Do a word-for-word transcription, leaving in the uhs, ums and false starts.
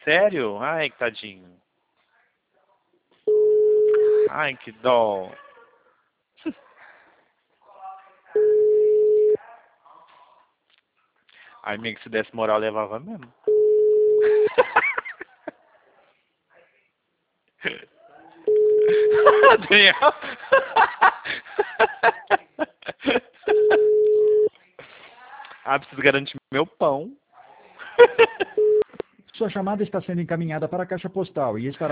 Sério? Ai, que tadinho. Ai, que dó. Ai, amigo, se desse moral, levava mesmo. Daniel. Ah, preciso garantir meu pão. Sua chamada está sendo encaminhada para a caixa postal e estará